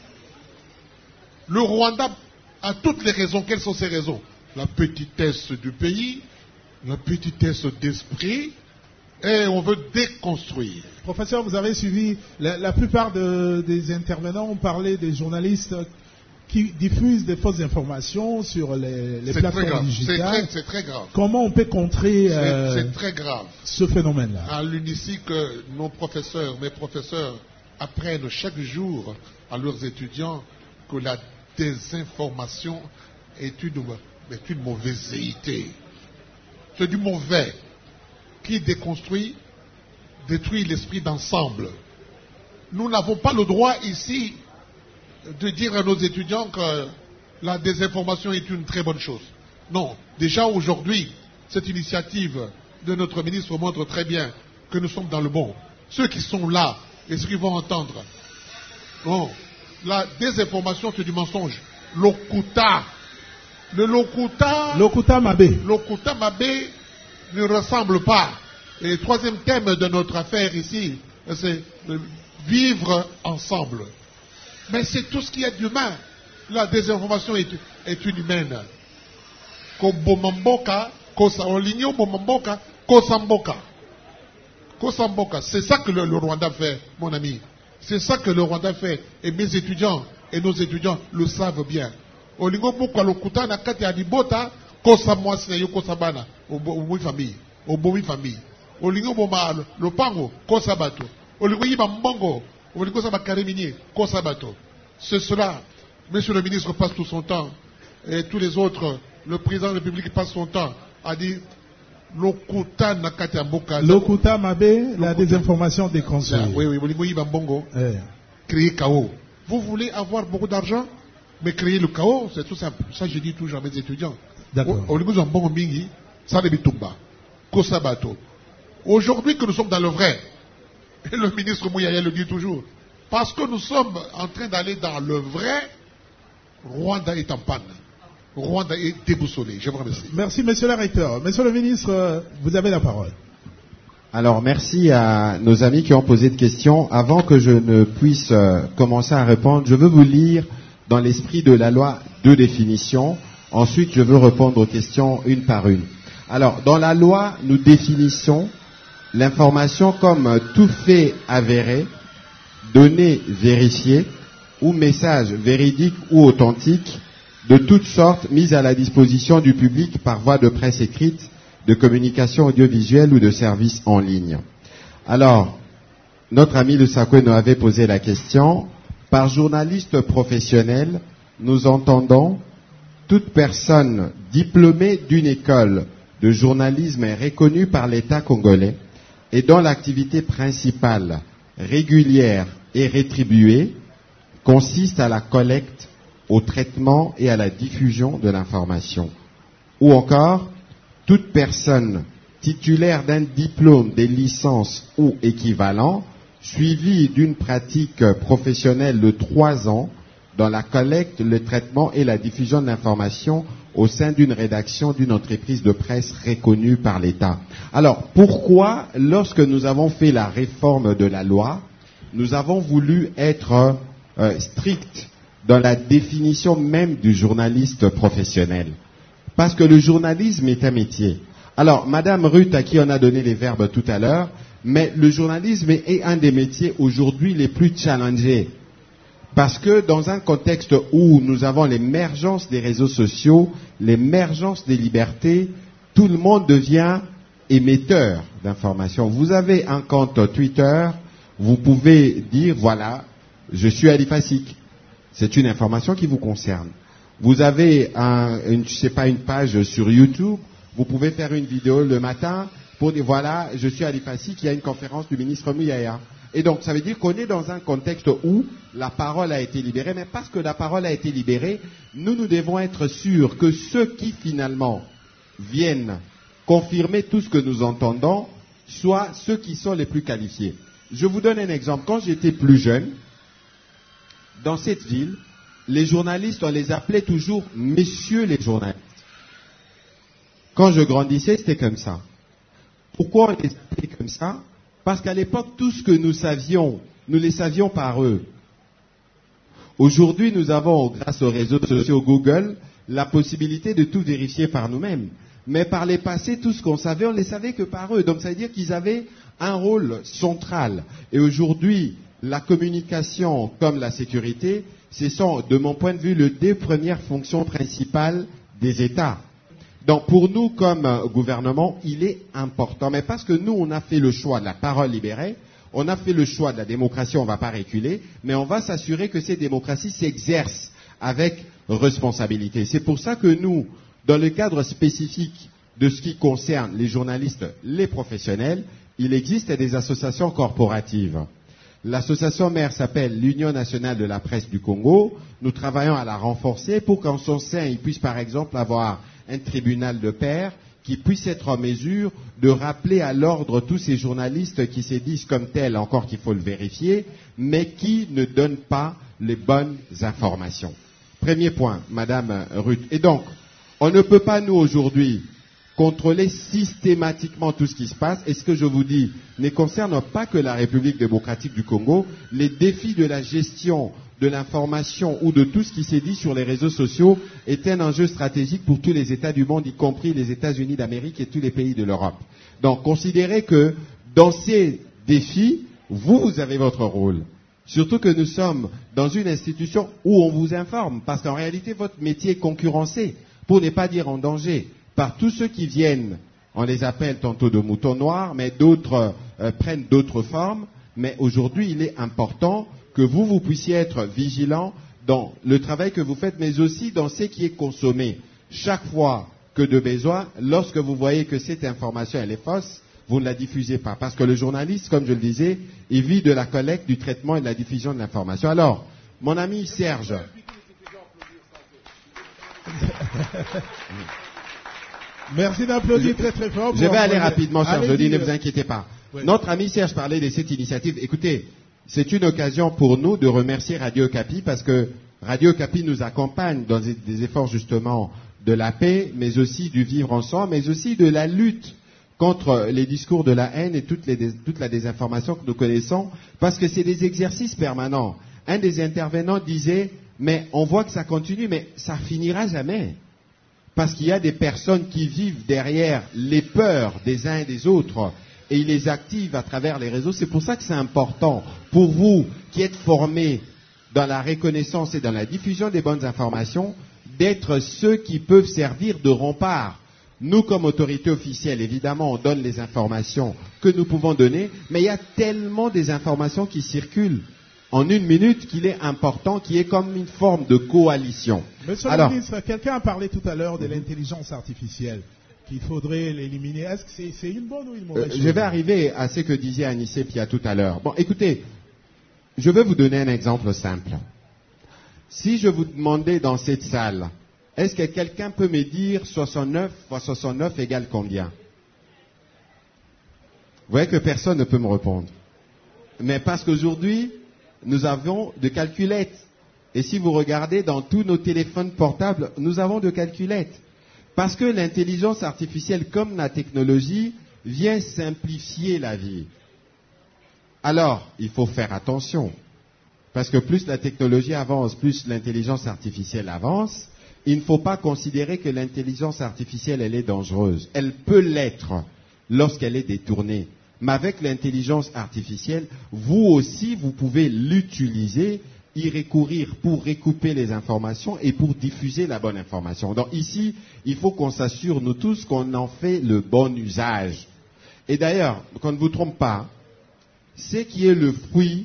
Le Rwanda a toutes les raisons. Quelles sont ces raisons? La petitesse du pays, la petitesse d'esprit, et on veut déconstruire. Professeur, vous avez suivi, la plupart des intervenants ont parlé des journalistes qui diffusent des fausses informations sur les plateformes digitales. C'est très grave. Comment on peut contrer c'est très grave. Ce phénomène-là? À l'UNICIC, mes professeurs apprennent chaque jour à leurs étudiants que la désinformation est une mauvaiseté. C'est du mauvais qui déconstruit, détruit l'esprit d'ensemble. Nous n'avons pas le droit ici de dire à nos étudiants que la désinformation est une très bonne chose. Non. Déjà aujourd'hui, cette initiative de notre ministre montre très bien que nous sommes dans le bon. Ceux qui sont là et ceux qui vont entendre. Bon, la désinformation, c'est du mensonge. Lokuta. Le Lokuta Mabé ne ressemble pas. Et le troisième thème de notre affaire ici, c'est vivre ensemble. Mais c'est tout ce qu'il y a d'humain. La désinformation est une humaine. C'est ça que le Rwanda fait, mon ami. C'est ça que le Rwanda fait. Et mes étudiants et nos étudiants le savent bien. Olingo mukwa lokuta na kati ya libota kosa mwasi na yo kosa bana obomi famille. Olingo boma lopango kosa bato. Olingo yiba mbongo. C'est cela. Monsieur le ministre passe tout son temps, et tous les autres, le président de la République passe son temps à dire Lokuta Nakatamboka. Lokuta Mabé, la désinformation des conseils. Oui, créer chaos. Vous voulez avoir beaucoup d'argent, mais créer le chaos, c'est tout simple. Ça, je dis toujours à mes étudiants. D'accord. Aujourd'hui que nous sommes dans le vrai, et le ministre Mouyaya le dit toujours, parce que nous sommes en train d'aller dans le vrai, Rwanda est en panne. Rwanda est déboussolé. Je vous remercie. Merci, monsieur le recteur. Monsieur le ministre, vous avez la parole. Alors, merci à nos amis qui ont posé de questions. Avant que je ne puisse commencer à répondre, je veux vous lire dans l'esprit de la loi 2 définitions. Ensuite, je veux répondre aux questions une par une. Alors, dans la loi, nous définissons l'information comme tout fait avéré, données vérifiées ou message véridique ou authentique de toutes sortes mises à la disposition du public par voie de presse écrite, de communication audiovisuelle ou de services en ligne. Alors, notre ami Lusakwe nous avait posé la question. Par journaliste professionnel, nous entendons toute personne diplômée d'une école de journalisme reconnue par l'État congolais et dont l'activité principale, régulière et rétribuée, consiste à la collecte, au traitement et à la diffusion de l'information. Ou encore, toute personne titulaire d'un diplôme, des licences ou équivalent, suivie d'une pratique professionnelle de 3 ans dans la collecte, le traitement et la diffusion de l'information au sein d'une rédaction d'une entreprise de presse reconnue par l'État. Alors, pourquoi, lorsque nous avons fait la réforme de la loi, nous avons voulu être stricts dans la définition même du journaliste professionnel? Parce que le journalisme est un métier. Alors, Madame Ruth, à qui on a donné les verbes tout à l'heure, mais le journalisme est un des métiers aujourd'hui les plus challengés. Parce que dans un contexte où nous avons l'émergence des réseaux sociaux, l'émergence des libertés, tout le monde devient émetteur d'informations. Vous avez un compte Twitter, vous pouvez dire, voilà, je suis Ali Fassik. C'est une information qui vous concerne. Vous avez une page sur YouTube, vous pouvez faire une vidéo le matin pour dire, voilà, je suis Ali Fassik, il y a une conférence du ministre Mouyaya. Et donc, ça veut dire qu'on est dans un contexte où la parole a été libérée, mais parce que la parole a été libérée, nous devons être sûrs que ceux qui finalement viennent confirmer tout ce que nous entendons soient ceux qui sont les plus qualifiés. Je vous donne un exemple. Quand j'étais plus jeune, dans cette ville, les journalistes, on les appelait toujours messieurs les journalistes. Quand je grandissais, c'était comme ça. Pourquoi on les appelait comme ça? Parce qu'à l'époque, tout ce que nous savions, nous les savions par eux. Aujourd'hui, nous avons, grâce aux réseaux sociaux Google, la possibilité de tout vérifier par nous-mêmes. Mais par les passés, tout ce qu'on savait, on ne les savait que par eux. Donc ça veut dire qu'ils avaient un rôle central. Et aujourd'hui, la communication comme la sécurité, ce sont, de mon point de vue, les 2 premières fonctions principales des États. Donc pour nous, comme gouvernement, il est important. Mais parce que nous, on a fait le choix de la parole libérée, on a fait le choix de la démocratie, on ne va pas reculer, mais on va s'assurer que ces démocraties s'exercent avec responsabilité. C'est pour ça que nous, dans le cadre spécifique de ce qui concerne les journalistes, les professionnels, il existe des associations corporatives. L'association mère s'appelle l'Union nationale de la presse du Congo. Nous travaillons à la renforcer pour qu'en son sein, il puisse par exemple avoir un tribunal de pairs qui puisse être en mesure de rappeler à l'ordre tous ces journalistes qui se disent comme tels, encore qu'il faut le vérifier, mais qui ne donnent pas les bonnes informations. Premier point, Madame Ruth. Et donc, on ne peut pas, nous, aujourd'hui, contrôler systématiquement tout ce qui se passe. Et ce que je vous dis ne concerne pas que la République démocratique du Congo. Les défis de la gestion de l'information ou de tout ce qui s'est dit sur les réseaux sociaux est un enjeu stratégique pour tous les États du monde, y compris les États-Unis d'Amérique et tous les pays de l'Europe. Donc, considérez que dans ces défis, vous avez votre rôle. Surtout que nous sommes dans une institution où on vous informe, parce qu'en réalité, votre métier est concurrencé, pour ne pas dire en danger, par tous ceux qui viennent. On les appelle tantôt de moutons noirs, mais d'autres prennent d'autres formes. Mais aujourd'hui, il est important que vous puissiez être vigilants dans le travail que vous faites, mais aussi dans ce qui est consommé. Chaque fois que de besoin, lorsque vous voyez que cette information elle est fausse, vous ne la diffusez pas. Parce que le journaliste, comme je le disais, il vit de la collecte, du traitement et de la diffusion de l'information. Alors, mon ami Serge. Merci d'applaudir très très fort. Je vais aller rapidement, cher Jody, ne vous inquiétez pas. Oui. Notre ami Serge parlait de cette initiative. Écoutez, c'est une occasion pour nous de remercier Radio Okapi parce que Radio Okapi nous accompagne dans des efforts justement de la paix, mais aussi du vivre ensemble, mais aussi de la lutte contre les discours de la haine et toute la désinformation que nous connaissons, parce que c'est des exercices permanents. Un des intervenants disait, mais on voit que ça continue, mais ça finira jamais. Parce qu'il y a des personnes qui vivent derrière les peurs des uns et des autres, et ils les activent à travers les réseaux. C'est pour ça que c'est important pour vous qui êtes formés dans la reconnaissance et dans la diffusion des bonnes informations, d'être ceux qui peuvent servir de rempart. Nous, comme autorité officielle, évidemment, on donne les informations que nous pouvons donner, mais il y a tellement des informations qui circulent en une minute qu'il est important, qui est comme une forme de coalition. Monsieur le ministre, quelqu'un a parlé tout à l'heure de l'intelligence artificielle, qu'il faudrait l'éliminer. Est-ce que c'est une bonne ou une mauvaise chose? Je vais arriver à ce que disait Anissé Pia tout à l'heure. Bon, écoutez, je vais vous donner un exemple simple. Si je vous demandais dans cette salle, est-ce que quelqu'un peut me dire 69 fois 69 égale combien? Vous voyez que personne ne peut me répondre. Mais parce qu'aujourd'hui, nous avons de calculettes. Et si vous regardez dans tous nos téléphones portables, nous avons de calculettes. Parce que l'intelligence artificielle, comme la technologie, vient simplifier la vie. Alors, il faut faire attention. Parce que plus la technologie avance, plus l'intelligence artificielle avance. Il ne faut pas considérer que l'intelligence artificielle, elle est dangereuse. Elle peut l'être lorsqu'elle est détournée. Mais avec l'intelligence artificielle, vous aussi, vous pouvez l'utiliser, y recourir pour recouper les informations et pour diffuser la bonne information. Donc ici, il faut qu'on s'assure, nous tous, qu'on en fait le bon usage. Et d'ailleurs, qu'on ne vous trompe pas, ce qui est le fruit,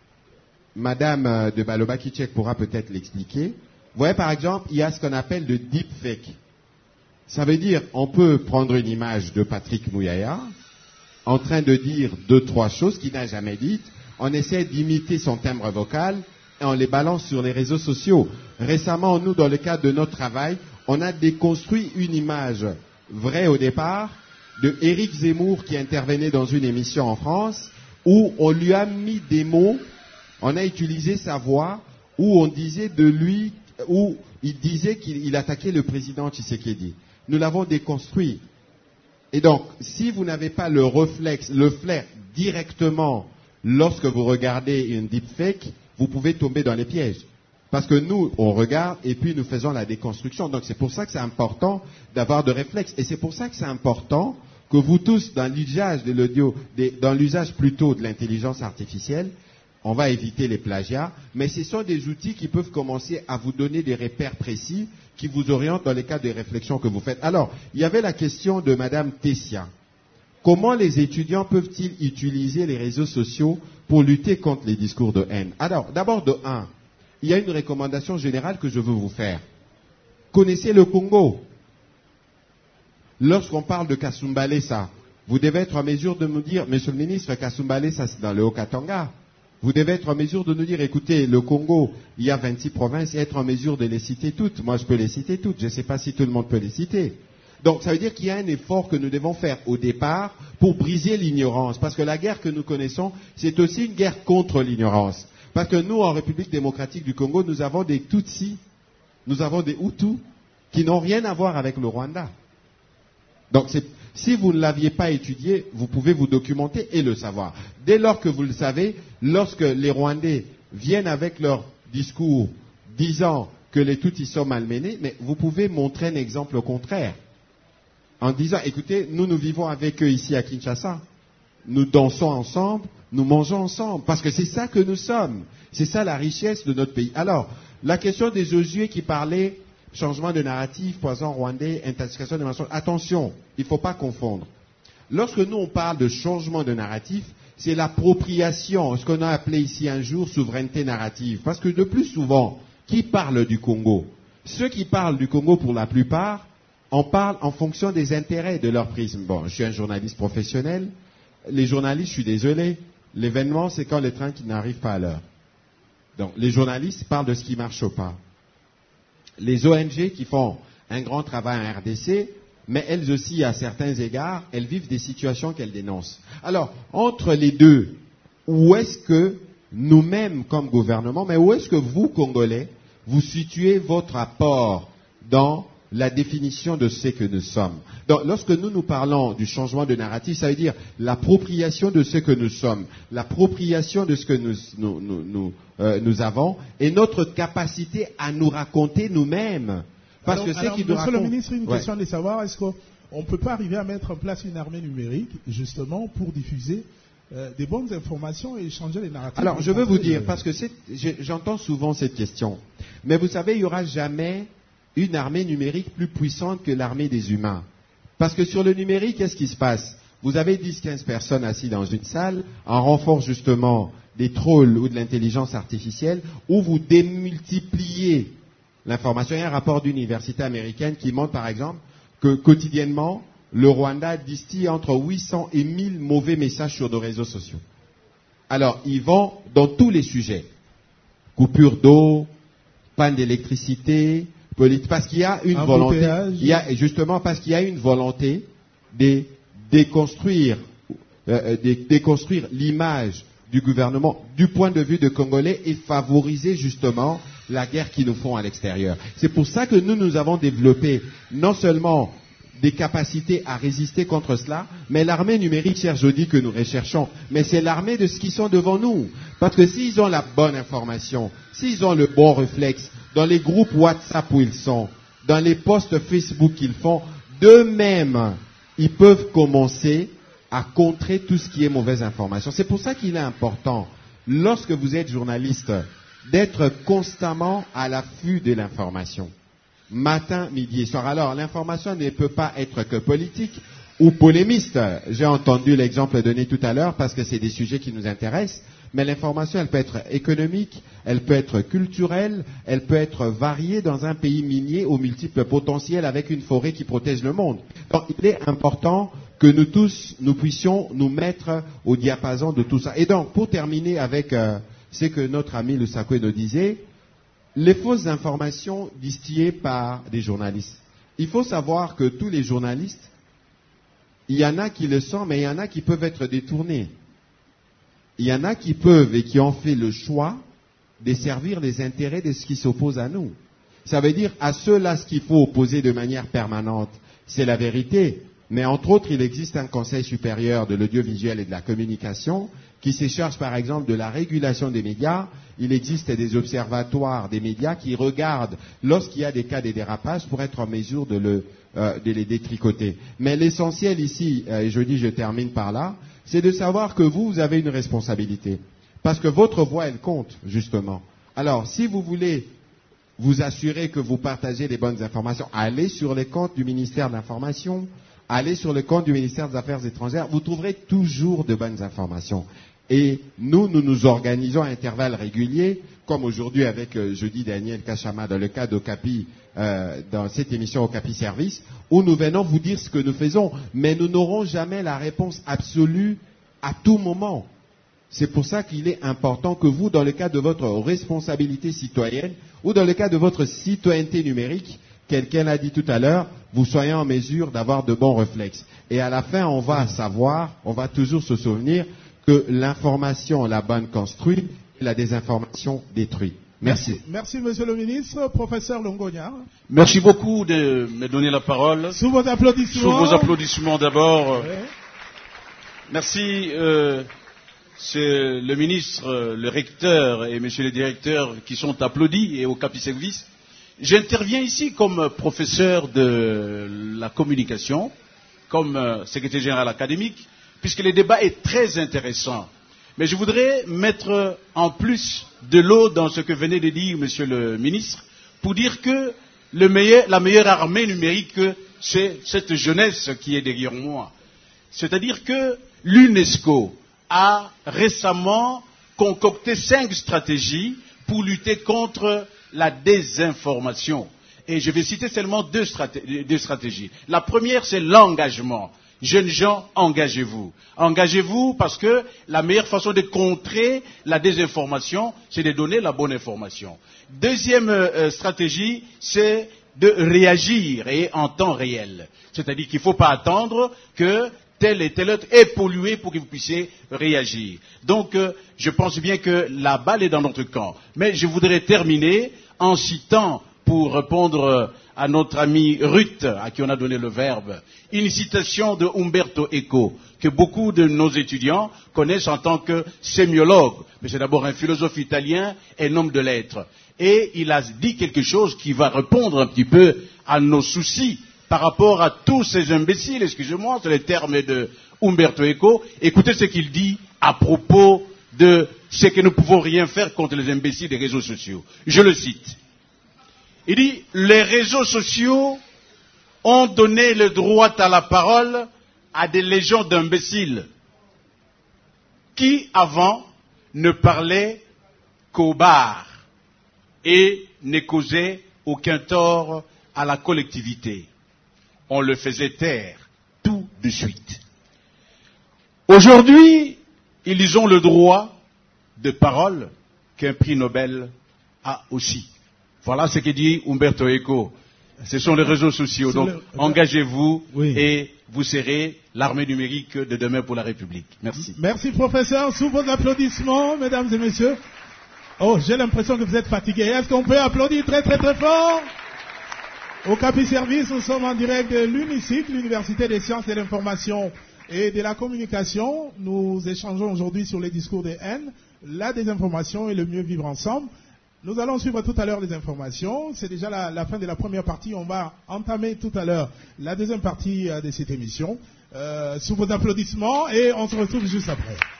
Madame de Baloba-Kitchek pourra peut-être l'expliquer. Vous voyez, par exemple, il y a ce qu'on appelle le deepfake. Ça veut dire, on peut prendre une image de Patrick Mouyaya, en train de dire 2-3 choses qu'il n'a jamais dites. On essaie d'imiter son timbre vocal et on les balance sur les réseaux sociaux. Récemment, nous, dans le cadre de notre travail, on a déconstruit une image vraie au départ de Éric Zemmour qui intervenait dans une émission en France où on lui a mis des mots, on a utilisé sa voix, où on disait de lui, où il disait qu'il attaquait le président Tshisekedi. Nous l'avons déconstruit. Et donc, si vous n'avez pas le réflexe, le flair directement lorsque vous regardez une deepfake, vous pouvez tomber dans les pièges. Parce que nous, on regarde et puis nous faisons la déconstruction. Donc c'est pour ça que c'est important d'avoir de réflexes. Et c'est pour ça que c'est important que vous tous, dans l'usage de l'audio, dans l'usage plutôt de l'intelligence artificielle, on va éviter les plagiats, mais ce sont des outils qui peuvent commencer à vous donner des repères précis qui vous orientent dans les cas des réflexions que vous faites. Alors, il y avait la question de Madame Tessia. Comment les étudiants peuvent-ils utiliser les réseaux sociaux pour lutter contre les discours de haine? Alors, d'abord de 1, il y a une recommandation générale que je veux vous faire. Connaissez le Congo. Lorsqu'on parle de Kasumbalesa, vous devez être en mesure de nous dire, Monsieur le ministre, Kasumbalesa c'est dans le Haut-Katanga. Vous devez être en mesure de nous dire, écoutez, le Congo, il y a 26 provinces, et être en mesure de les citer toutes. Moi, je peux les citer toutes. Je ne sais pas si tout le monde peut les citer. Donc, ça veut dire qu'il y a un effort que nous devons faire au départ pour briser l'ignorance. Parce que la guerre que nous connaissons, c'est aussi une guerre contre l'ignorance. Parce que nous, en République démocratique du Congo, nous avons des Tutsis, nous avons des Hutus, qui n'ont rien à voir avec le Rwanda. Donc, si vous ne l'aviez pas étudié, vous pouvez vous documenter et le savoir. Dès lors que vous le savez, lorsque les Rwandais viennent avec leur discours disant que les Tutsis sont malmenés, mais vous pouvez montrer un exemple au contraire. En disant, écoutez, nous vivons avec eux ici à Kinshasa. Nous dansons ensemble, nous mangeons ensemble. Parce que c'est ça que nous sommes. C'est ça la richesse de notre pays. Alors, la question des Josué qui parlaient changement de narratif, poison rwandais, intensification des mensonges. Attention, il ne faut pas confondre. Lorsque nous on parle de changement de narratif, c'est l'appropriation, ce qu'on a appelé ici un jour souveraineté narrative. Parce que de plus souvent, qui parle du Congo? Ceux qui parlent du Congo pour la plupart, on parle en fonction des intérêts de leur prisme. Bon, je suis un journaliste professionnel. Les journalistes, je suis désolé, l'événement c'est quand les trains qui n'arrivent pas à l'heure. Donc les journalistes parlent de ce qui marche pas. Les ONG qui font un grand travail en RDC mais elles aussi, à certains égards, elles vivent des situations qu'elles dénoncent. Alors, entre les deux, où est-ce que nous-mêmes, comme gouvernement, mais où est-ce que vous, Congolais, vous situez votre apport dans la définition de ce que nous sommes? Donc, lorsque nous parlons du changement de narratif, ça veut dire l'appropriation de ce que nous sommes, l'appropriation de ce que nous avons, et notre capacité à nous raconter nous-mêmes. Parce que c'est qui nous raconte. Monsieur le ministre, une question de savoir, est-ce qu'on ne peut pas arriver à mettre en place une armée numérique, justement, pour diffuser des bonnes informations et changer les narratifs? Alors, je veux vous dire, parce que j'entends souvent cette question, mais vous savez, il n'y aura jamais une armée numérique plus puissante que l'armée des humains. Parce que sur le numérique, qu'est-ce qui se passe? Vous avez 10-15 personnes assises dans une salle, en renfort justement des trolls ou de l'intelligence artificielle, où vous démultipliez l'information. Il y a un rapport d'université américaine qui montre par exemple que quotidiennement, le Rwanda distille entre 800 et 1000 mauvais messages sur nos réseaux sociaux. Alors, ils vont dans tous les sujets. Coupure d'eau, panne d'électricité, parce qu'il y a une volonté, parce qu'il y a une volonté de déconstruire l'image du gouvernement du point de vue de Congolais et favoriser justement la guerre qu'ils nous font à l'extérieur. C'est pour ça que nous avons développé non seulement des capacités à résister contre cela, mais l'armée numérique, cher Jody, que nous recherchons, mais c'est l'armée de ce qui sont devant nous. Parce que s'ils ont la bonne information, s'ils ont le bon réflexe, dans les groupes WhatsApp où ils sont, dans les posts Facebook qu'ils font, d'eux-mêmes, ils peuvent commencer à contrer tout ce qui est mauvaise information. C'est pour ça qu'il est important, lorsque vous êtes journaliste, d'être constamment à l'affût de l'information. Matin, midi et soir. Alors, l'information ne peut pas être que politique ou polémiste. J'ai entendu l'exemple donné tout à l'heure parce que c'est des sujets qui nous intéressent. Mais l'information, elle peut être économique, elle peut être culturelle, elle peut être variée dans un pays minier aux multiples potentiels avec une forêt qui protège le monde. Donc, il est important que nous tous, nous puissions nous mettre au diapason de tout ça. Et donc, pour terminer avec ce que notre ami Lusakwe nous disait, les fausses informations distillées par des journalistes. Il faut savoir que tous les journalistes, il y en a qui le sont, mais il y en a qui peuvent être détournés. Il y en a qui peuvent et qui ont fait le choix de servir les intérêts de ce qui s'oppose à nous. Ça veut dire à ceux-là, ce qu'il faut opposer de manière permanente, c'est la vérité. Mais entre autres, il existe un conseil supérieur de l'audiovisuel et de la communication qui se charge par exemple de la régulation des médias. Il existe des observatoires des médias qui regardent lorsqu'il y a des cas de dérapage pour être en mesure de les détricoter. Mais l'essentiel ici, et je termine par là, c'est de savoir que vous avez une responsabilité. Parce que votre voix, elle compte, justement. Alors, si vous voulez vous assurer que vous partagez les bonnes informations, allez sur les comptes du ministère de l'Information, allez sur le compte du ministère des Affaires étrangères, vous trouverez toujours de bonnes informations. Et nous nous organisons à intervalles réguliers, comme aujourd'hui avec jeudi Daniel Kachama dans le cas d'Okapi, dans cette émission Okapi Service, où nous venons vous dire ce que nous faisons, mais nous n'aurons jamais la réponse absolue à tout moment. C'est pour ça qu'il est important que vous, dans le cadre de votre responsabilité citoyenne, ou dans le cadre de votre citoyenneté numérique, quelqu'un l'a dit tout à l'heure, vous soyez en mesure d'avoir de bons réflexes. Et à la fin, on va toujours se souvenir que l'information, la bonne construit, et la désinformation détruit. Merci. Merci, monsieur le ministre. Professeur Longonia. Merci beaucoup de me donner la parole. Sous vos applaudissements. Sous vos applaudissements d'abord. Ouais. Merci. C'est le ministre, le recteur et monsieur le directeur qui sont applaudis et au Okapi Service. J'interviens ici comme professeur de la communication, comme secrétaire général académique, puisque le débat est très intéressant. Mais je voudrais mettre en plus de l'eau dans ce que venait de dire monsieur le ministre, pour dire que la meilleure armée numérique, c'est cette jeunesse qui est derrière moi. C'est-à-dire que l'UNESCO a récemment concocté 5 stratégies pour lutter contre la désinformation. Et je vais citer seulement deux stratégies. La première, c'est l'engagement. Jeunes gens, engagez-vous. Engagez-vous parce que la meilleure façon de contrer la désinformation, c'est de donner la bonne information. Deuxième stratégie, c'est de réagir et en temps réel. C'est-à-dire qu'il ne faut pas attendre que tel et tel autre est pollué pour que vous puissiez réagir. Donc, je pense bien que la balle est dans notre camp. Mais je voudrais terminer en citant, pour répondre à notre ami Ruth, à qui on a donné le verbe, une citation de Umberto Eco, que beaucoup de nos étudiants connaissent en tant que sémiologue. Mais c'est d'abord un philosophe italien et un homme de lettres. Et il a dit quelque chose qui va répondre un petit peu à nos soucis par rapport à tous ces imbéciles, excusez-moi, c'est les termes de Umberto Eco. Écoutez ce qu'il dit à propos de ce que nous ne pouvons rien faire contre les imbéciles des réseaux sociaux. Je le cite. Il dit, les réseaux sociaux ont donné le droit à la parole à des légions d'imbéciles qui, avant, ne parlaient qu'au bar et ne causaient aucun tort à la collectivité. On le faisait taire tout de suite. Aujourd'hui, ils ont le droit de parole qu'un prix Nobel a aussi. Voilà ce que dit Umberto Eco. Ce sont les réseaux sociaux. Donc, engagez-vous et vous serez l'armée numérique de demain pour la République. Merci. Merci, professeur. Sous vos applaudissements, mesdames et messieurs. Oh, j'ai l'impression que vous êtes fatigués. Est-ce qu'on peut applaudir très très très fort? Au Capi Service, nous sommes en direct de l'UNICIC, l'Université des sciences de l'information et de la communication. Nous échangeons aujourd'hui sur les discours de haine, la désinformation et le mieux vivre ensemble. Nous allons suivre tout à l'heure les informations. C'est déjà la fin de la première partie. On va entamer tout à l'heure la deuxième partie de cette émission. Sous vos applaudissements et on se retrouve juste après.